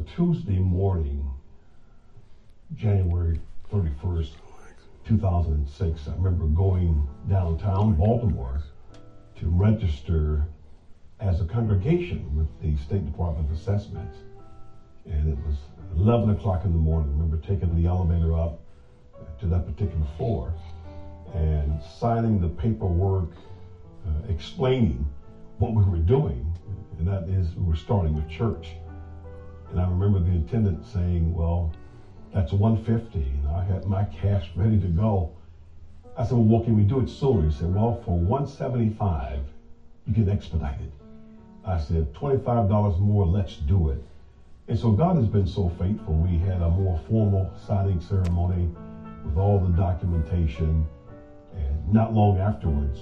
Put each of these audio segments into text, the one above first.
Tuesday morning, January 31st, 2006. I remember going downtown Baltimore to register as a congregation with the State Department of Assessments. And it was 11 o'clock in the morning. I remember taking the elevator up to that particular floor and signing the paperwork explaining what we were doing, and that is we were starting a church. And I remember the attendant saying, well, that's $150, and I had my cash ready to go. I said, well, what can we do it sooner? He said, well, for $175, you can expedite it. I said, $25 more, let's do it. And so God has been so faithful. We had a more formal signing ceremony with all the documentation, and not long afterwards,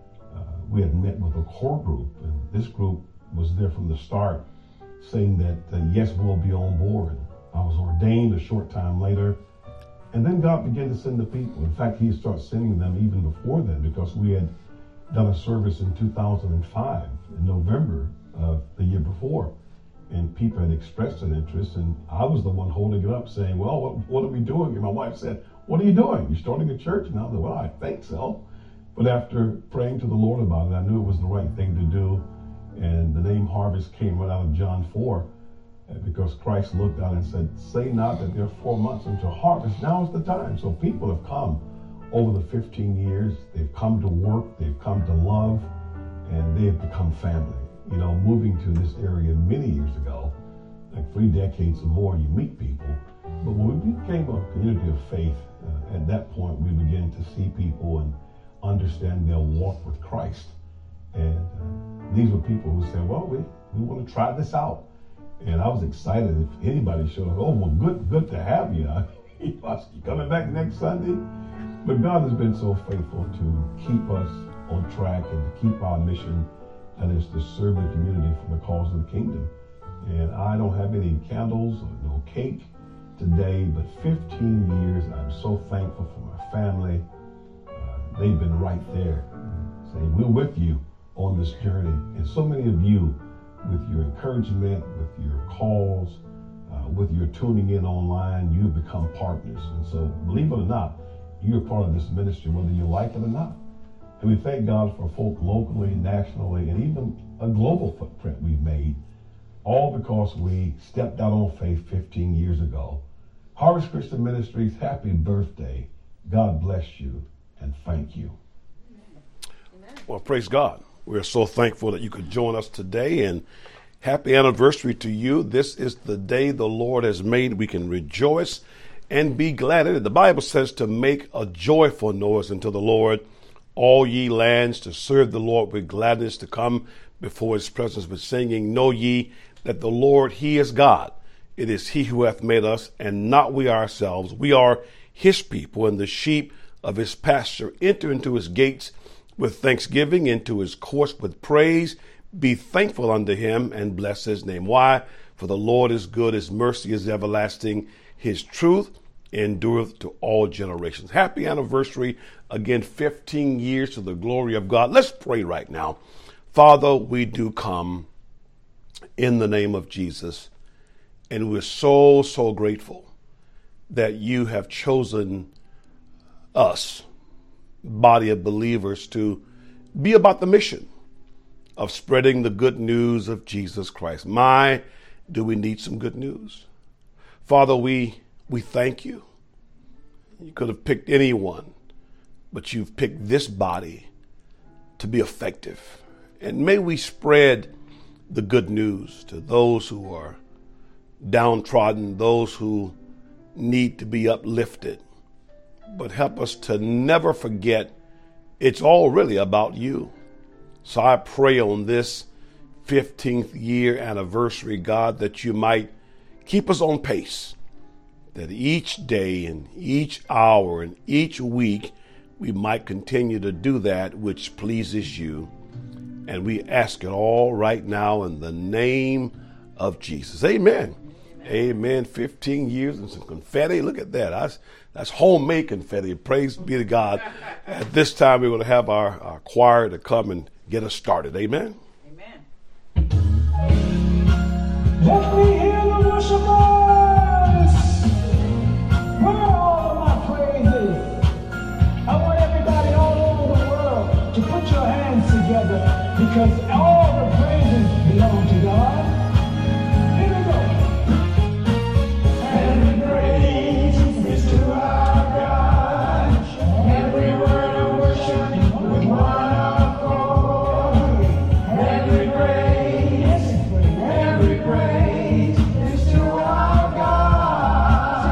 we had met with a core group, and this group was there from the start, saying that yes, we'll be on board. I was ordained a short time later, and then God began to send the people. In fact, He started sending them even before then, because we had done a service in 2005, in November of the year before, and people had expressed an interest, and I was the one holding it up, saying, well, what are we doing? And my wife said, what are you doing? You're starting a church? And I said, well, I think so. But after praying to the Lord about it, I knew it was the right thing to do. And the name Harvest came right out of John 4, because Christ looked out and said, say not that there are 4 months until harvest. Now is the time. So people have come over the 15 years. They've come to work. They've come to love. And they have become family. You know, moving to this area many years ago, like 3 decades or more, you meet people. But when we became a community of faith, at that point, we began to see people and understand their walk with Christ. And these were people who said, well, we want to try this out. And I was excited if anybody showed up. Oh, well, good to have you. You coming back next Sunday? But God has been so faithful to keep us on track and to keep our mission, that is to serve the community for the cause of the kingdom. And I don't have any candles or no cake today, but 15 years, I'm so thankful for my family. They've been right there saying, we're with you on this journey. And so many of you, with your encouragement, with your calls, with your tuning in online, you've become partners. And so, believe it or not, you're part of this ministry, whether you like it or not. And we thank God for folk locally, nationally, and even a global footprint we've made, all because we stepped out on faith 15 years ago. Harvest Christian Ministries, happy birthday. God bless you, and thank you. Amen. Well, praise God. We're so thankful that you could join us today, and happy anniversary to you. This is the day the Lord has made. We can rejoice and be glad in it. The Bible says to make a joyful noise unto the Lord, all ye lands, to serve the Lord with gladness, to come before His presence with singing. Know ye that the Lord, He is God. It is He who hath made us, and not we ourselves. We are His people, and the sheep of His pasture. Enter into His gates with thanksgiving, into His courts with praise. Be thankful unto Him, and bless His name. Why? For the Lord is good, His mercy is everlasting, His truth endureth to all generations. Happy anniversary. Again, 15 years to the glory of God. Let's pray right now. Father, we do come in the name of Jesus, and we're so grateful that you have chosen us, body of believers, to be about the mission of spreading the good news of Jesus Christ. My, do we need some good news? Father, we thank you. You could have picked anyone, but you've picked this body to be effective. And may we spread the good news to those who are downtrodden, those who need to be uplifted. But help us to never forget it's all really about you. So I pray on this 15th year anniversary, God, that you might keep us on pace, that each day and each hour and each week we might continue to do that which pleases you. And we ask it all right now in the name of Jesus. Amen. Amen. 15 years and some confetti. Look at that. That's homemade confetti. Praise be to God. At this time, we're going to have our choir to come and get us started. Amen. Amen. Let me hear the worshipers, where are all of my praises? I want everybody all over the world to put your hands together because all the praises belong to God. Here we go. Every praise is to our God. Every word of worship with one accord. Every praise is to our God.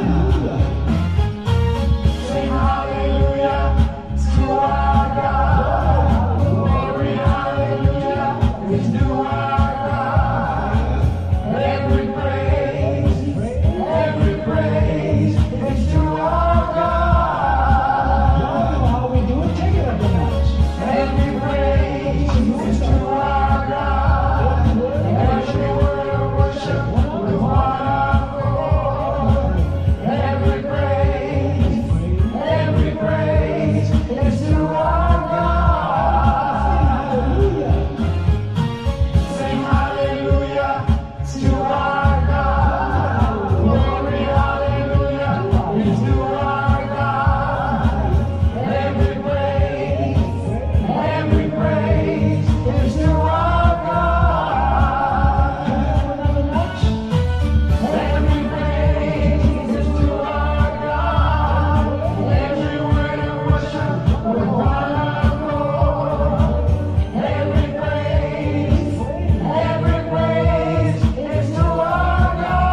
Sing hallelujah to our God. Glory, hallelujah is to our God. Every praise is to our God. Y'all know how we do it. Take it up a notch. Every praise is to our God. Every word of worship with one accord. Every praise is to our God. Sing hallelujah to our God. Glory, hallelujah is to our God. Every praise is to our God. Another notch. Every praise is to our God. Every word of worship with one accord. Every praise is to our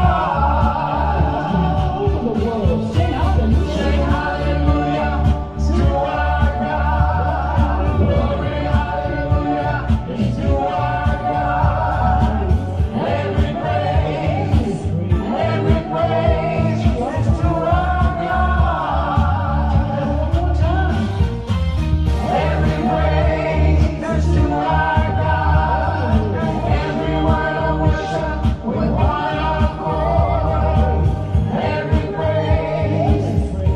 God. All over the world, sing hallelujah to our God. Glory, hallelujah is to our God. Every praise is to our God. One more time. Every praise is to our God. Every word of worship with one accord. Every praise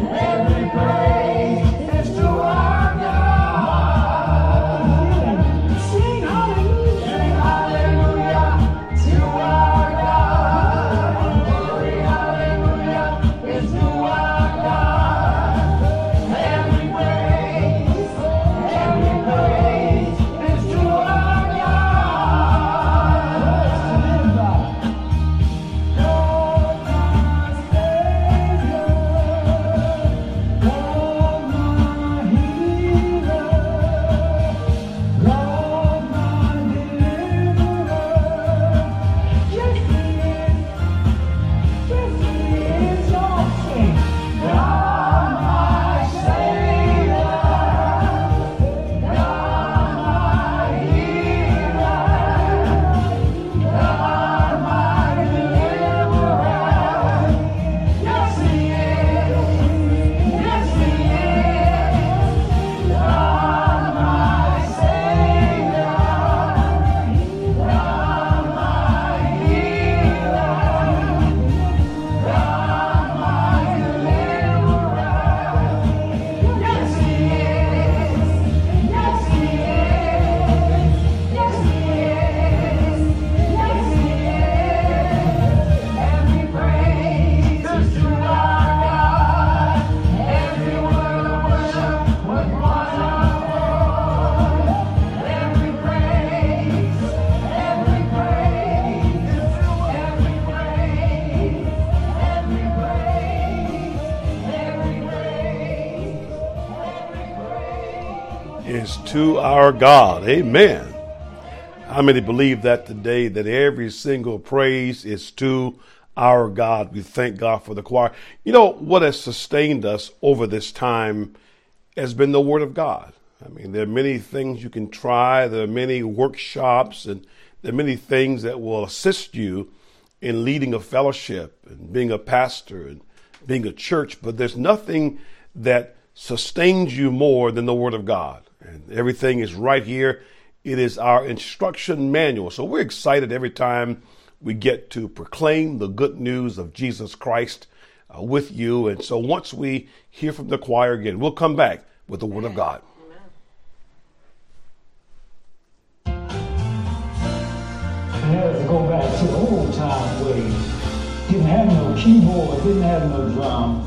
is to our God. Sing hallelujah to our God. Glory, hallelujah is to our God. Every praise is to our God. Lord, my Savior, Lord, my healer, Lord, my deliverer. Yes, He is. Yes, He is. Y'all sing. God, my Savior, God, my healer, God, my deliverer. Yes, He is. Yes, He is. God, my Savior, God, my healer, God, my deliverer. Yes, He is. Yes, He is. Yes, He is. Yes, He is. Every praise is to our God. Every word of worship with one accord. Every praise is to our God. Amen. How many believe that today, that every single praise is to our God? We thank God for the choir. You know, what has sustained us over this time has been the Word of God. I mean, there are many things you can try. There are many workshops, and there are many things that will assist you in leading a fellowship and being a pastor and being a church. But there's nothing that sustains you more than the Word of God. And everything is right here. It is our instruction manual. So we're excited every time we get to proclaim the good news of Jesus Christ with you. And so once we hear from the choir again, we'll come back with the Word of God. Let's go back to the old time ways. have no keyboard, didn't have no drum.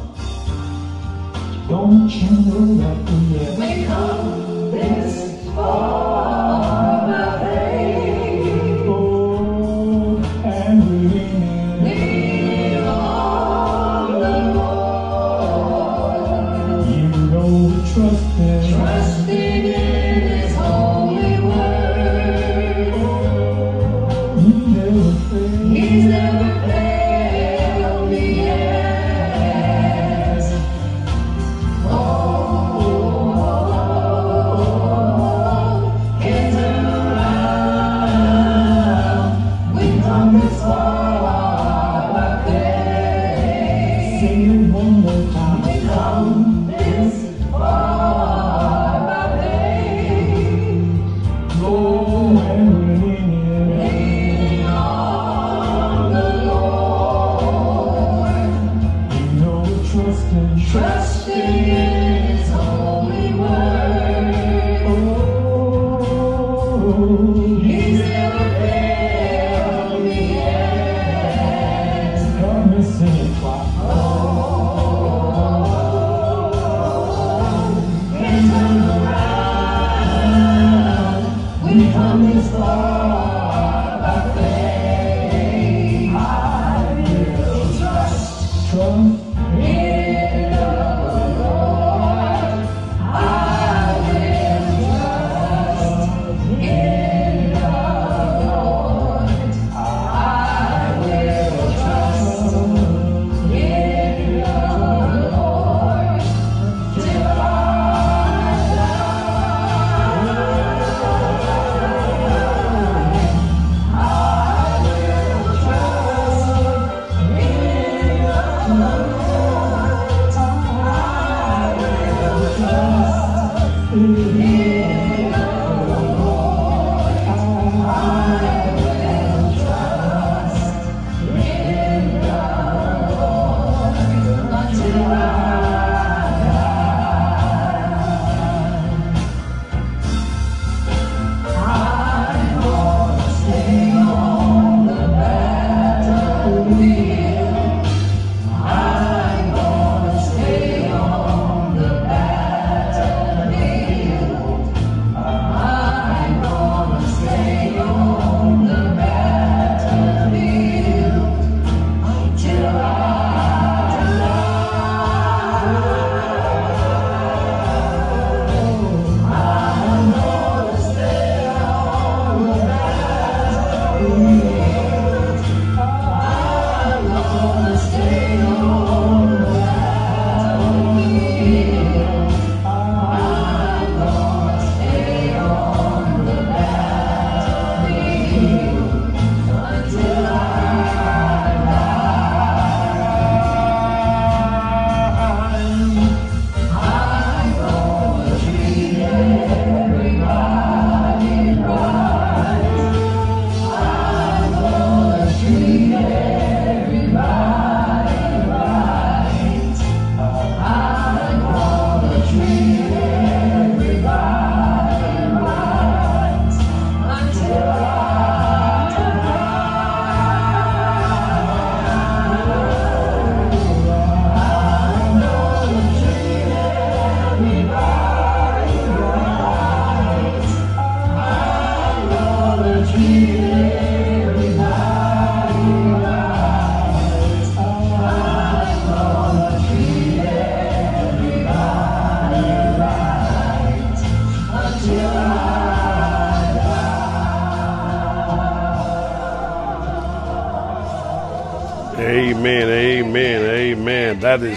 Don't you know that we come this far by faith? Oh, and we lean on the Lord. You know, trusting in His holy word. Oh, He's never failed me yet. Hands around, we come this far by faith. Sing it one more time. We come this far by faith. Oh, and we're leaning on the Lord. You know we're trusting in His holy word. Oh, He's never failed me yet. Help me sing it, choir. Hands around, we come this far by faith. I will trust in the Lord. I will trust in the Lord. I will trust in the Lord till I Amen, amen, amen.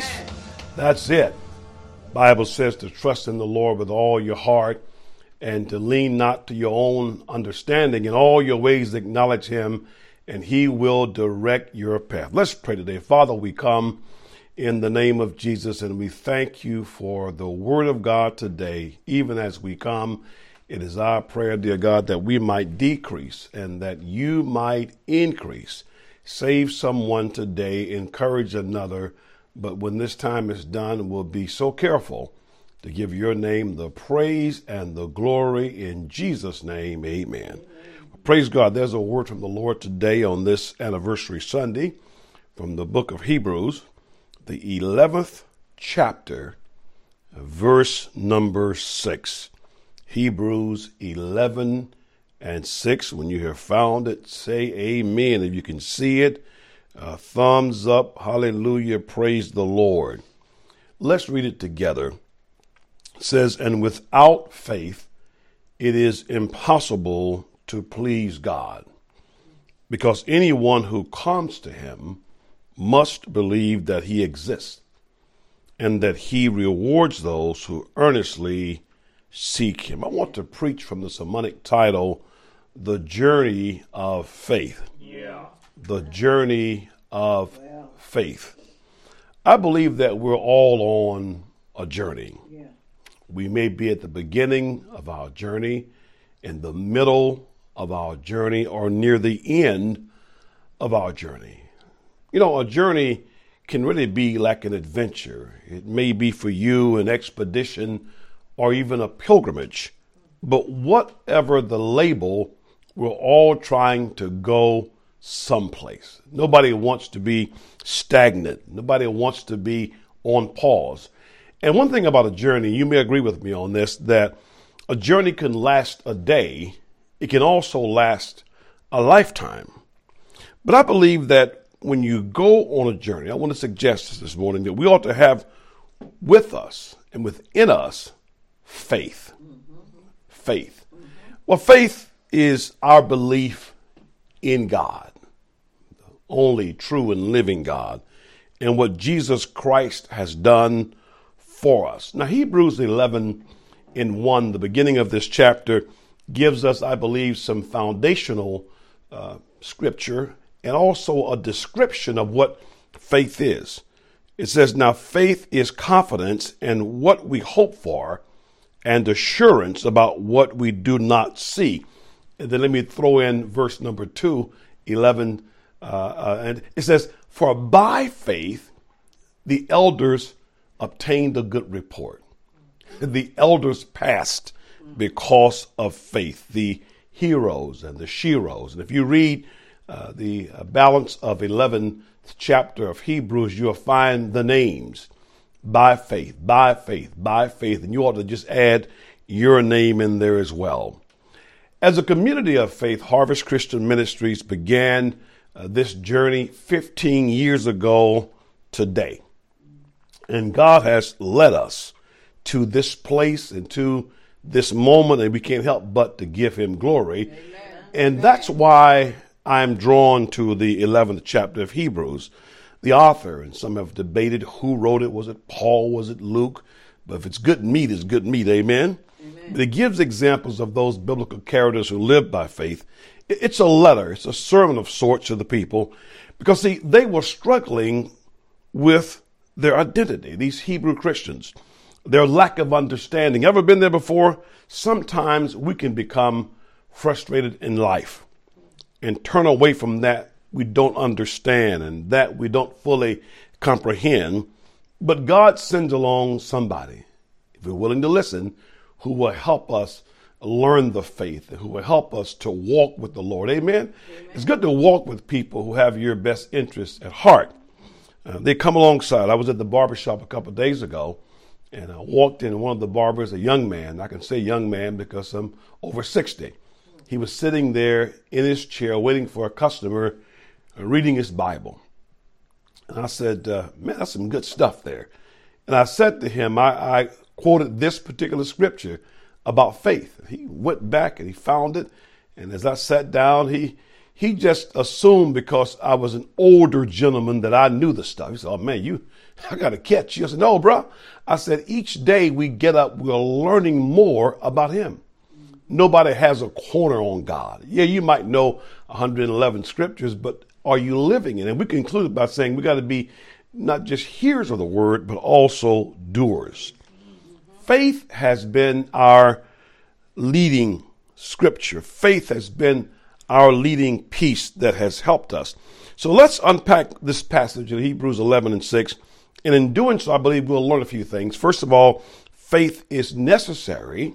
That's it. Bible says to trust in the Lord with all your heart and to lean not to your own understanding. In all your ways acknowledge Him, and He will direct your path. Let's pray today. Father, we come in the name of Jesus, and we thank You for the Word of God today. Even as we come, it is our prayer, dear God, that we might decrease and that You might increase. Save someone today, encourage another, but when this time is done, we'll be so careful to give Your name the praise and the glory. In Jesus' name, amen. Praise God. There's a word from the Lord today on this anniversary Sunday from the book of Hebrews, the 11th chapter, verse number 6. Hebrews 11 and 6. When you have found it, say amen. If you can see it, thumbs up. Hallelujah. Praise the Lord. Let's read it together. It says, and without faith, it is impossible to please God, because anyone who comes to him must believe that he exists and that he rewards those who earnestly seek him. I want to preach from the sermonic title, The Journey of Faith. Yeah. The Journey of Faith. I believe that we're all on a journey. Yeah. We may be at the beginning of our journey, in the middle of our journey, or near the end of our journey. You know, a journey can really be like an adventure. It may be for you an expedition or even a pilgrimage. But whatever the label, we're all trying to go someplace. Nobody wants to be stagnant. Nobody wants to be on pause. And one thing about a journey, you may agree with me on this, that a journey can last a day. It can also last a lifetime. But I believe that when you go on a journey, I want to suggest this morning that we ought to have with us and within us faith. Faith. Well, faith is our belief in God, the only true and living God, and what Jesus Christ has done for us. Now, Hebrews 11 in 1, the beginning of this chapter, gives us, I believe, some foundational scripture and also a description of what faith is. It says, now faith is confidence in what we hope for and assurance about what we do not see. And then let me throw in verse number 2, 11, and it says, for by faith the elders obtained a good report. The elders passed because of faith, the heroes and the sheroes. And if you read the balance of 11th chapter of Hebrews, you'll find the names by faith, by faith, by faith. And you ought to just add your name in there as well. As a community of faith, Harvest Christian Ministries began this journey 15 years ago today. And God has led us to this place and to this moment, and we can't help but to give him glory. Amen. And that's why I'm drawn to the 11th chapter of Hebrews. The author, and some have debated who wrote it. Was it Paul? Was it Luke? But if it's good meat, it's good meat. Amen? Amen. But it gives examples of those biblical characters who lived by faith. It's a letter. It's a sermon of sorts to the people. Because, see, they were struggling with their identity, these Hebrew Christians, their lack of understanding. Ever been there before? Sometimes we can become frustrated in life and turn away from that we don't understand and that we don't fully comprehend. But God sends along somebody, if we're willing to listen, who will help us learn the faith and who will help us to walk with the Lord. Amen? Amen. It's good to walk with people who have your best interests at heart. They come alongside. I was at the barbershop a couple of days ago, and I walked in, and one of the barbers, a young man, I can say young man because I'm over 60. He was sitting there in his chair waiting for a customer, reading his Bible. And I said, man, that's some good stuff there. And I said to him, I quoted this particular scripture about faith. He went back and he found it. And as I sat down, he just assumed because I was an older gentleman that I knew the stuff. He said, oh man, I got to catch you. I said, no, bro. I said, each day we get up, we're learning more about him. Nobody has a corner on God. Yeah, you might know 111 scriptures, but are you living it? And we conclude by saying we got to be not just hearers of the word, but also doers. Faith has been our leading scripture. Faith has been our leading piece that has helped us. So let's unpack this passage in Hebrews 11 and 6. And in doing so, I believe we'll learn a few things. First of all, faith is necessary.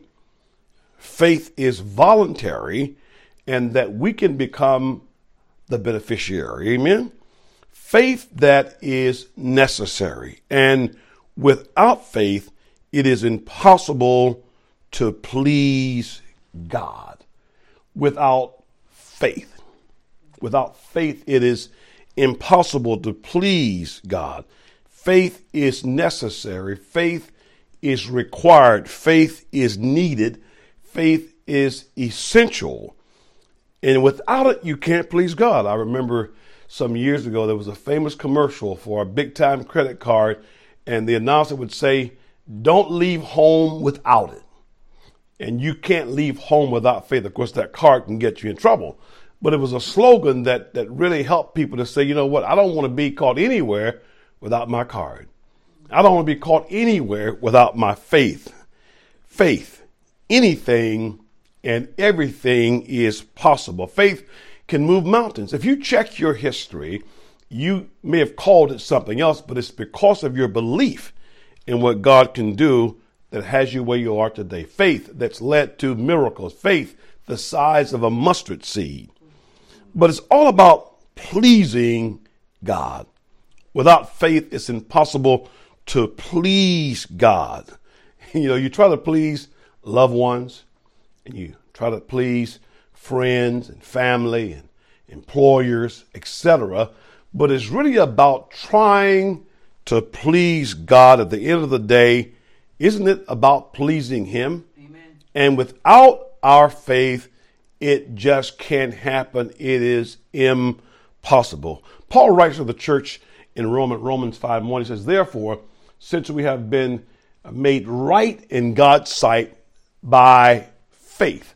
Faith is voluntary, and that we can become the beneficiary. Amen. faith that is necessary. And without faith, it is impossible to please God. Without faith, it is impossible to please God. Faith is necessary. Faith is required. Faith is needed. Faith is essential. And without it, you can't please God. I remember some years ago, there was a famous commercial for a big time credit card, and the announcer would say, "Don't leave home without it." And you can't leave home without faith. Of course, that card can get you in trouble. But it was a slogan that really helped people to say, you know what, I don't want to be caught anywhere without my card. I don't want to be caught anywhere without my faith. Faith, anything and everything is possible. Faith can move mountains. If you check your history, you may have called it something else, but it's because of your belief in what God can do that has you where you are today. Faith that's led to miracles. Faith the size of a mustard seed. But it's all about pleasing God. Without faith, it's impossible to please God. You know, you try to please loved ones, and you try to please friends and family and employers, etc. But it's really about trying to please God. At the end of the day, isn't it about pleasing Him? Amen. And without our faith, it just can't happen. It is impossible. Paul writes to the church in Romans 5:1. He says, "Therefore, since we have been made right in God's sight by faith,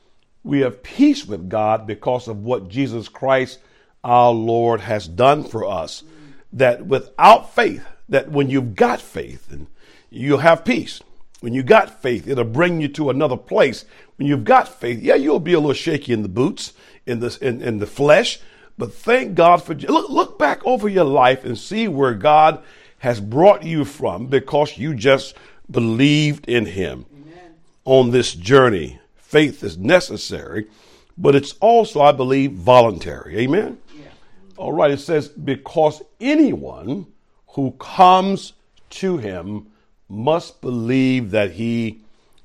we have peace with God because of what Jesus Christ our Lord has done for us." That without faith, that when you've got faith, and you'll have peace. When you got faith, it'll bring you to another place. When you've got faith, yeah, you'll be a little shaky in the boots, in the flesh, but thank God for, look back over your life and see where God has brought you from because you just believed in Him. Amen. On this journey. Faith is necessary, but it's also, I believe, voluntary. Amen? Yeah. All right, it says, because anyone who comes to Him must believe that He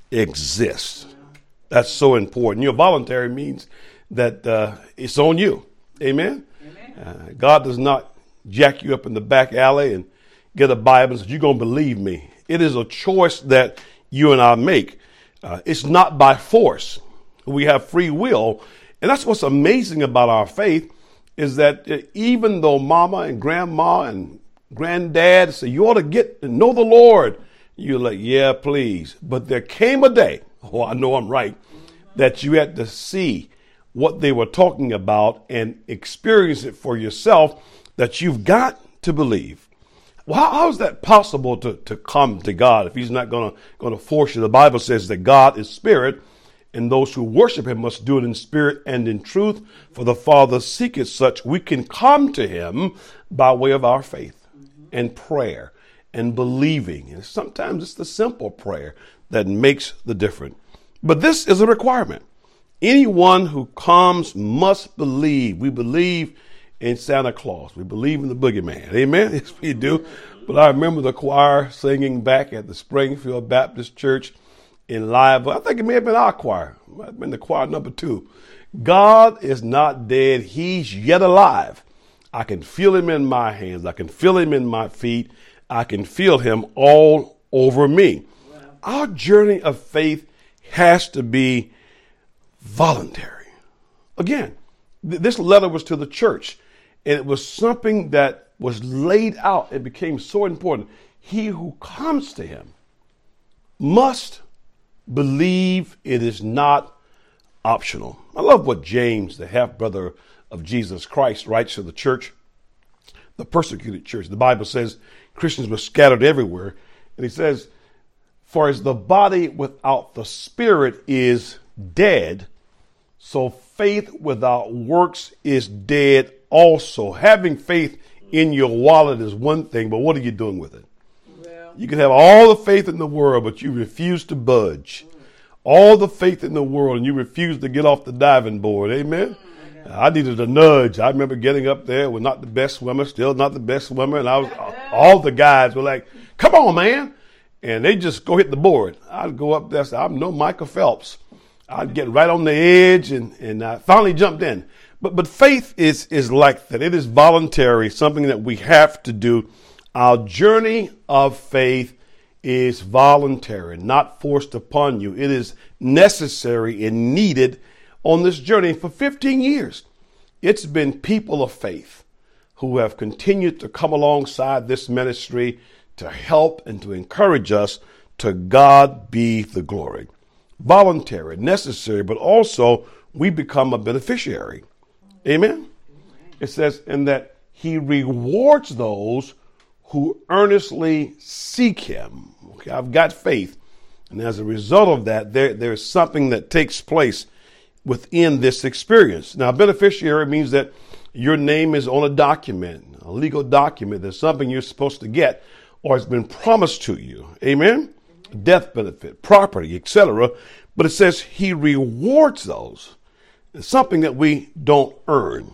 exists. That's so important. You know, voluntary means that it's on you. Amen? God does not jack you up in the back alley and get a Bible and say, "You're going to believe me." It is a choice that you and I make. It's not by force. We have free will. And that's what's amazing about our faith is that even though mama and grandma and granddad say, "You ought to get to know the Lord," you're like, "Yeah, please." But there came a day, I know I'm right, that you had to see what they were talking about and experience it for yourself, that you've got to believe. Well, how is that possible to come to God if He's not going to force you? The Bible says that God is spirit, and those who worship Him must do it in spirit and in truth, for the Father seeketh such. We can come to Him by way of our faith and prayer and believing. And sometimes it's the simple prayer that makes the difference. But this is a requirement. Anyone who comes must believe. We believe in Santa Claus. We believe in the boogeyman. Amen? Yes, we do. But I remember the choir singing back at the Springfield Baptist Church in Live. I think it may have been our choir. It might have been the choir number 2. God is not dead. He's yet alive. I can feel Him in my hands. I can feel Him in my feet. I can feel Him all over me. Wow. Our journey of faith has to be voluntary. Again, this letter was to the church, and it was something that was laid out. It became so important. He who comes to Him must believe. It is not optional. I love what James, the half-brother of Jesus Christ, writes to the church, the persecuted church. The Bible says Christians were scattered everywhere. And he says, "For as the body without the spirit is dead, so faith without works is dead also." Having faith in your wallet is one thing, but what are you doing with it? Well, you can have all the faith in the world, but you refuse to budge. All the faith in the world, and you refuse to get off the diving board. Amen? I needed a nudge. I remember getting up there, was not the best swimmer, still not the best swimmer. And all the guys were like, come on, man. And they just go hit the board. I'd go up there, say, I'm no Michael Phelps. I'd get right on the edge and I finally jumped in. But faith is like that. It is voluntary, something that we have to do. Our journey of faith is voluntary, not forced upon you. It is necessary and needed on this journey. For 15 years, it's been people of faith who have continued to come alongside this ministry to help and to encourage us. To God be the glory. Voluntary, necessary, but also we become a beneficiary. Amen? It says, in that he rewards those who earnestly seek him. Okay, I've got faith. And as a result of that, there's something that takes place within this experience. Now, beneficiary means that your name is on a document, a legal document. There's something you're supposed to get or has been promised to you. Amen? Death benefit, property, etc. But it says he rewards those. It's something that we don't earn.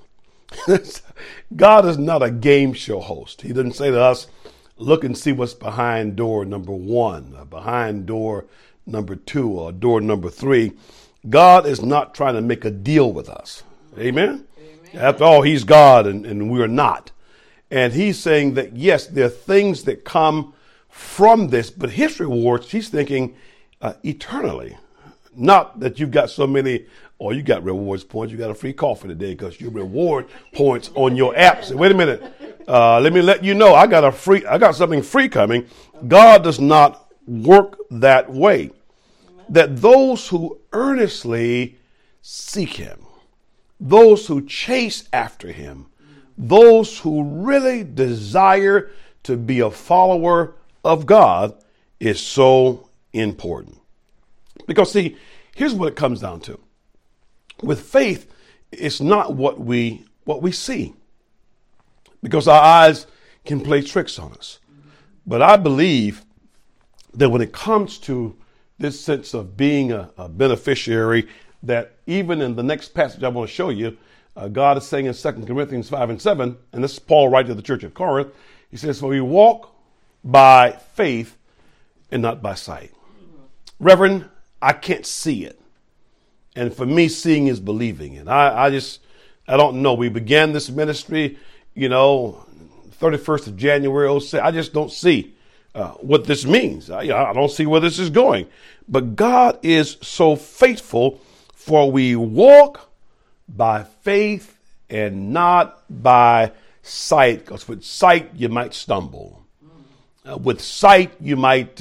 God is not a game show host. He doesn't say to us, look and see what's behind door number 1, or behind door number 2, or door number 3. God is not trying to make a deal with us. Amen? After all, he's God and we're not. And he's saying that, yes, there are things that come from this, but his rewards, he's thinking eternally. Not that you've got so many, or you got rewards points, you got a free coffee today because you reward points on your app. So wait a minute. Let me let you know, I got something free coming. God does not work that way. That those who earnestly seek him, those who chase after him, those who really desire to be a follower of God is so important. Because see, here's what it comes down to. With faith, it's not what we see. Because our eyes can play tricks on us. But I believe that when it comes to this sense of being a beneficiary, that even in the next passage I want to show you, God is saying in 2 Corinthians 5:7, and this is Paul writing to the church of Corinth, he says, for we walk by faith and not by sight. Reverend, I can't see it. And for me, seeing is believing. And I don't know. We began this ministry, 31st of January 06. I just don't see what this means. I don't see where this is going. But God is so faithful, for we walk by faith and not by sight. Because with sight, you might stumble. With sight, you might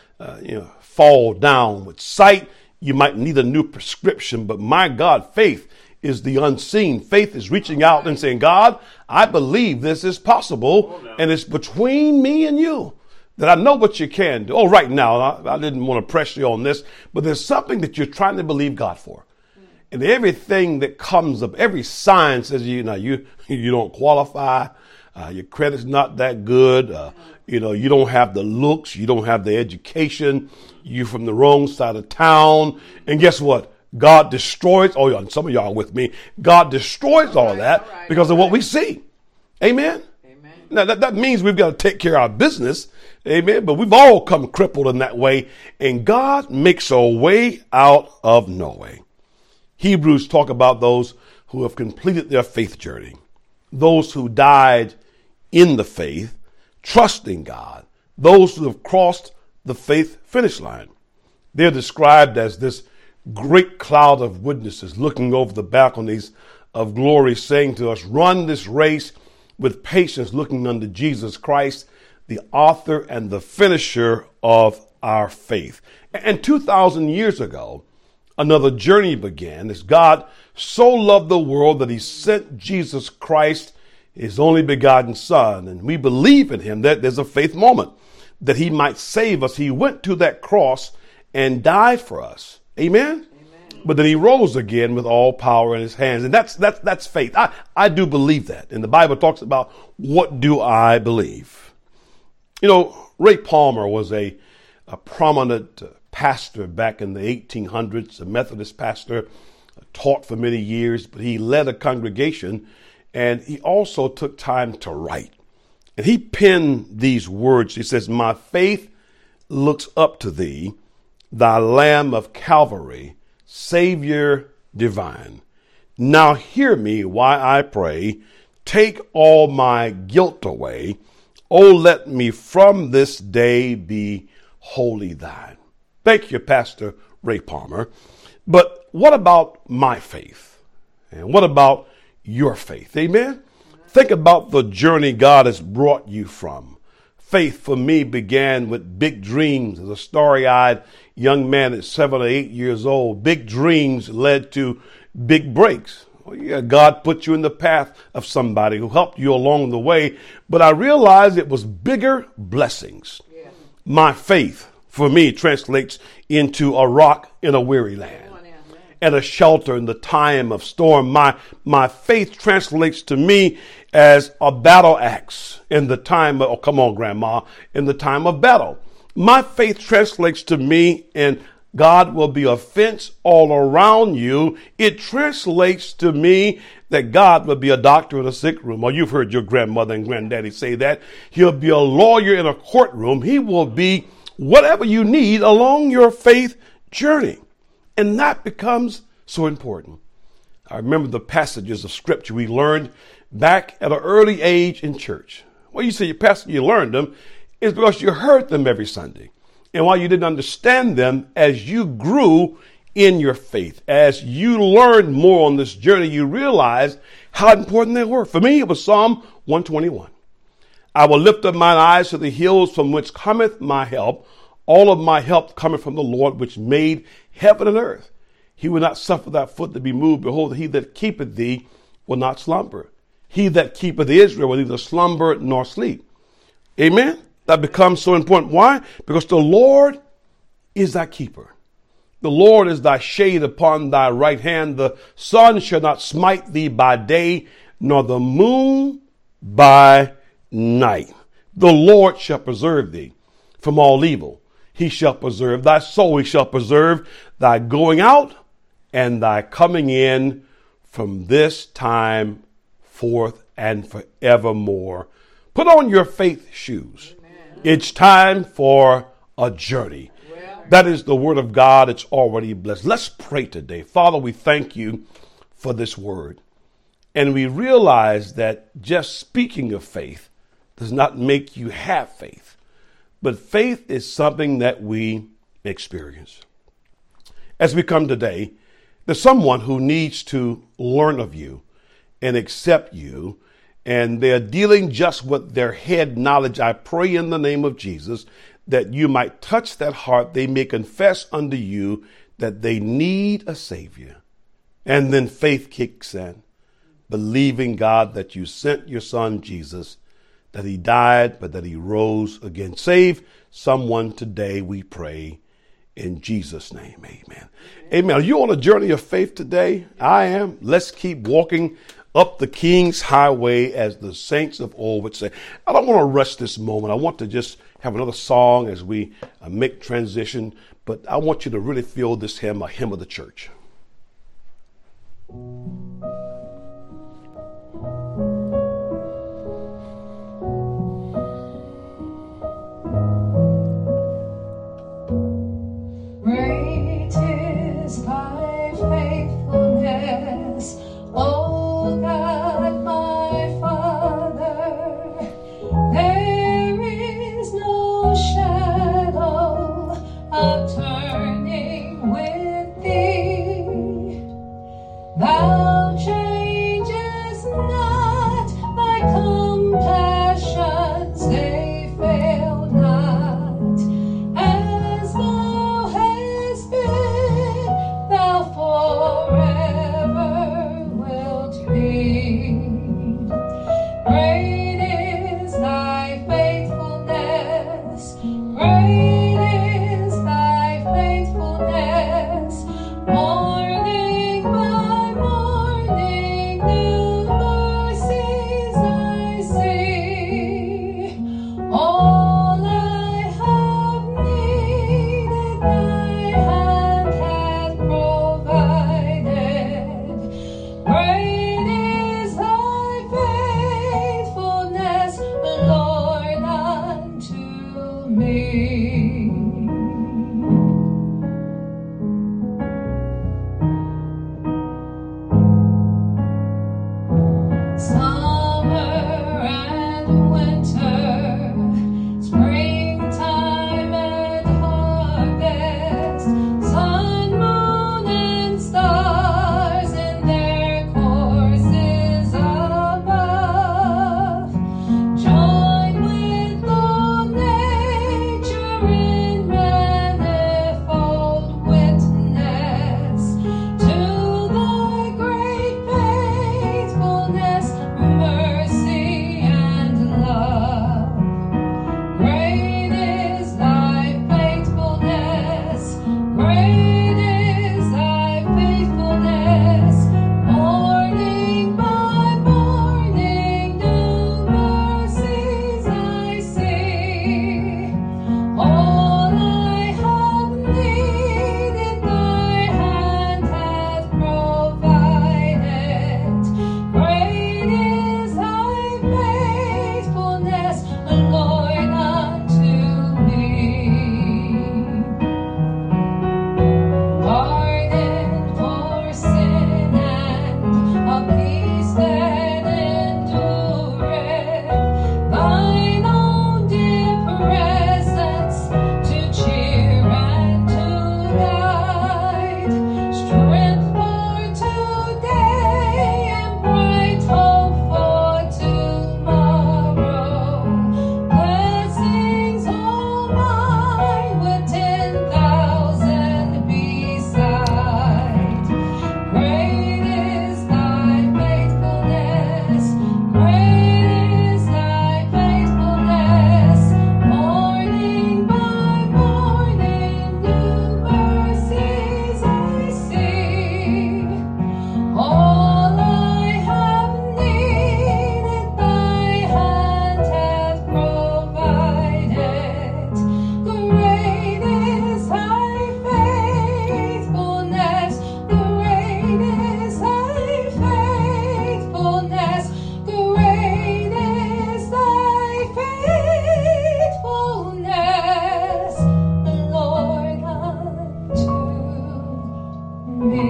fall down. With sight, you might need a new prescription. But my God, faith is the unseen. Faith is reaching out and saying, God, I believe this is possible. And it's between me and you that I know what you can do. Oh, right now, I didn't want to press you on this, but there's something that you're trying to believe God for. And everything that comes up, every sign says, you don't qualify. Your credit's not that good. You don't have the looks. You don't have the education. You're from the wrong side of town. And guess what? God destroys. Oh, yeah, some of y'all are with me. God destroys all that because of what we see. Amen. Now, that means we've got to take care of our business. Amen. But we've all come crippled in that way. And God makes a way out of no way. Hebrews talk about those who have completed their faith journey. Those who died in the faith, trusting God. Those who have crossed the faith finish line. They're described as this great cloud of witnesses looking over the balconies of glory, saying to us, run this race with patience, looking unto Jesus Christ, the author and the finisher of our faith. And 2,000 years ago, another journey began as God so loved the world that he sent Jesus Christ, his only begotten son. And we believe in him that there's a faith moment that he might save us. He went to that cross and died for us. Amen. But then he rose again with all power in his hands. And that's faith. I do believe that. And the Bible talks about, what do I believe? Ray Palmer was a prominent pastor back in the 1800s, a Methodist pastor, taught for many years, but he led a congregation, and he also took time to write. And he penned these words. He says, "My faith looks up to thee, thy Lamb of Calvary, Savior divine. Now hear me while I pray. Take all my guilt away. Oh, let me from this day be wholly thine." Thank you, Pastor Ray Palmer. But what about my faith? And what about your faith? Amen? Think about the journey God has brought you from. Faith for me began with big dreams as a starry-eyed young man at 7 or 8 years old. Big dreams led to big breaks. Well, yeah, God put you in the path of somebody who helped you along the way, but I realized it was bigger blessings. Yeah. My faith, for me, translates into a rock in a weary land and a shelter in the time of storm. My faith translates to me as a battle axe in the time of, oh, come on, Grandma, in the time of battle. My faith translates to me, and God will be a fence all around you. It translates to me that God will be a doctor in a sick room. Or you've heard your grandmother and granddaddy say that. He'll be a lawyer in a courtroom. He will be whatever you need along your faith journey. And that becomes so important. I remember the passages of scripture we learned back at an early age in church. Well, you say, Pastor, you learned them. It's because you heard them every Sunday. And while you didn't understand them, as you grew in your faith, as you learned more on this journey, you realized how important they were. For me, it was Psalm 121. I will lift up mine eyes to the hills from which cometh my help. All of my help cometh from the Lord, which made heaven and earth. He will not suffer thy foot to be moved. Behold, he that keepeth thee will not slumber. He that keepeth Israel will neither slumber nor sleep. Amen? That becomes so important. Why? Because the Lord is thy keeper. The Lord is thy shade upon thy right hand. The sun shall not smite thee by day, nor the moon by night. The Lord shall preserve thee from all evil. He shall preserve thy soul. He shall preserve thy going out and thy coming in from this time forth and forevermore. Put on your faith shoes. Amen. It's time for a journey. Well, that is the word of God. It's already blessed. Let's pray today. Father, we thank you for this word. And we realize that just speaking of faith does not make you have faith. But faith is something that we experience. As we come today, there's someone who needs to learn of you and accept you, and they're dealing just with their head knowledge. I pray in the name of Jesus that you might touch that heart. They may confess unto you that they need a Savior. And then faith kicks in, believing, God, that you sent your son, Jesus, that he died, but that he rose again. Save someone today, we pray, in Jesus' name. Amen. Amen. Are you on a journey of faith today? I am. Let's keep walking up the King's Highway, as the saints of old would say. I don't want to rush this moment. I want to just have another song as we make transition, but I want you to really feel this hymn, a hymn of the church. Great is thy faithfulness, O God, my Father. There is no shadow of turning with thee. Thou changest not, thy compassions, they fail not. As thou hast been, thou forever wilt be. Great is thy faithfulness, great is thy faithfulness. Great is thy faithfulness, morning by morning, new mercies I see. All I have needed, thy hand hath provided. Great is thy faithfulness, Lord, unto me. Pardon for sin and a peace that endureth, thine own dear presence to cheer and to guide, strength for today and bright hope for tomorrow, blessings all mine with 10,000 beside. Great is thy faithfulness, great is thy faithfulness, morning by morning, new mercies I see. All I have needed, thy hand hath provided. Great is thy faithfulness, great is thy faithfulness, great is thy faithfulness, Lord, unto me.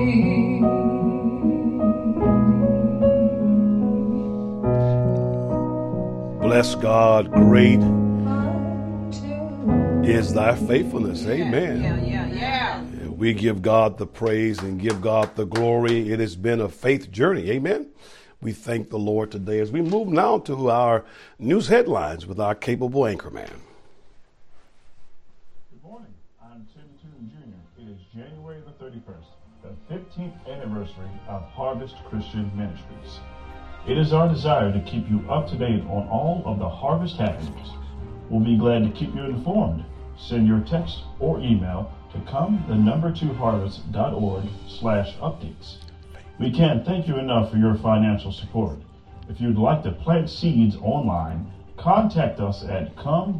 Bless God. Great Unto is thy faithfulness. Amen. Yeah. We give God the praise and give God the glory. It has been a faith journey. Amen. We thank the Lord today as we move now to our news headlines with our capable anchorman. Good morning. I'm Tim Tooten Jr. It is January the 31st, the 15th anniversary of Harvest Christian Ministries. It is our desire to keep you up to date on all of the Harvest happenings. We'll be glad to keep you informed. Send your text or email to come2harvest.org/updates. We can't thank you enough for your financial support. If you'd like to plant seeds online, contact us at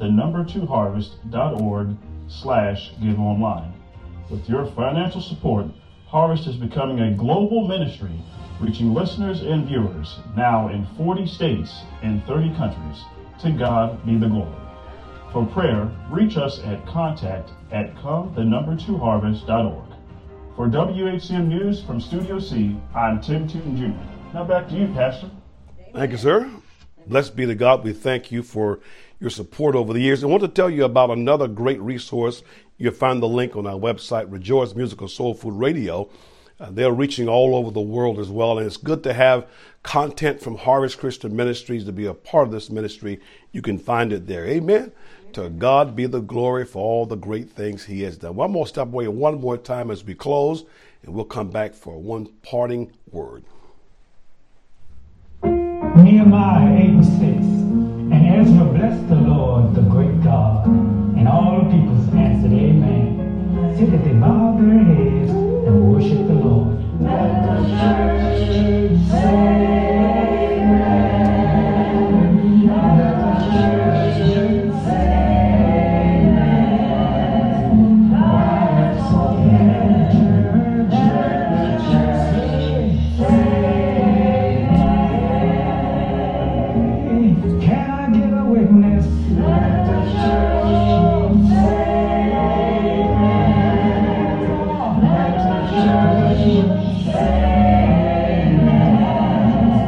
come2harvest.org/give-online. With your financial support, Harvest is becoming a global ministry, reaching listeners and viewers now in 40 states and 30 countries. To God be the glory. For prayer, reach us at contact@come2harvest.org. For WHCM News from Studio C, I'm Tim Tooten Jr. Now back to you, Pastor. Thank you, sir. Blessed be to God. We thank you for your support over the years. I want to tell you about another great resource. You'll find the link on our website, Rejoice Musical Soul Food Radio. They're reaching all over the world as well, and it's good to have content from Harvest Christian Ministries to be a part of this ministry. You can find it there. Amen. To God be the glory for all the great things he has done. Well, I'm going to step away one more time as we close, and we'll come back for one parting word. Nehemiah 8:6. And Ezra blessed the Lord, the great God, and all the peoples answered, Amen. So that they bowed their heads and worshiped the Lord. Let the church say amen. Let the church say amen. Let's all gather. Let the church say amen. Can I get a witness? Let the church say amen. Let the church say amen.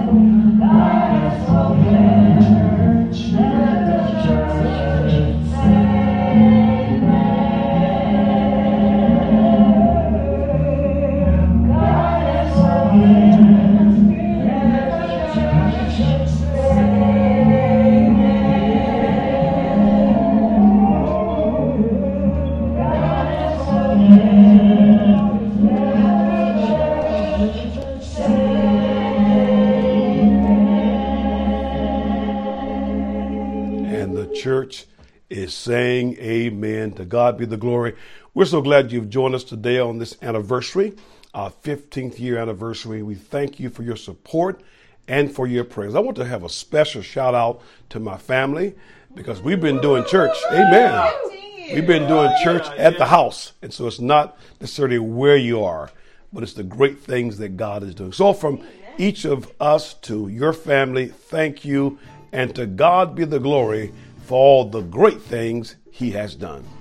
is saying amen. To God be the glory. We're so glad you've joined us today on this anniversary, our 15th year anniversary. We thank you for your support and for your prayers. I want to have a special shout out to my family because we've been doing church. Amen. We've been doing church at the house. And so it's not necessarily where you are, but it's the great things that God is doing. So from each of us to your family, thank you. And to God be the glory for all the great things he has done.